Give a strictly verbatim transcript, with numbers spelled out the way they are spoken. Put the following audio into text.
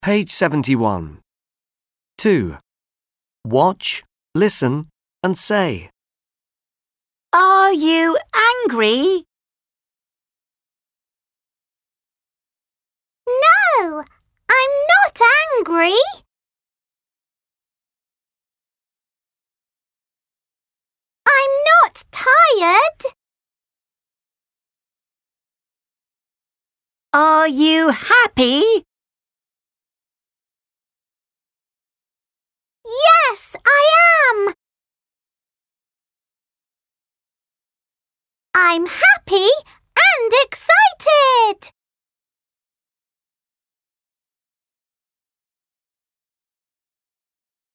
Page seventy-one. two. Watch, listen and say. Are you angry? No, I'm not angry. I'm not tired. Are you happy? Yes, I am. I'm happy and excited.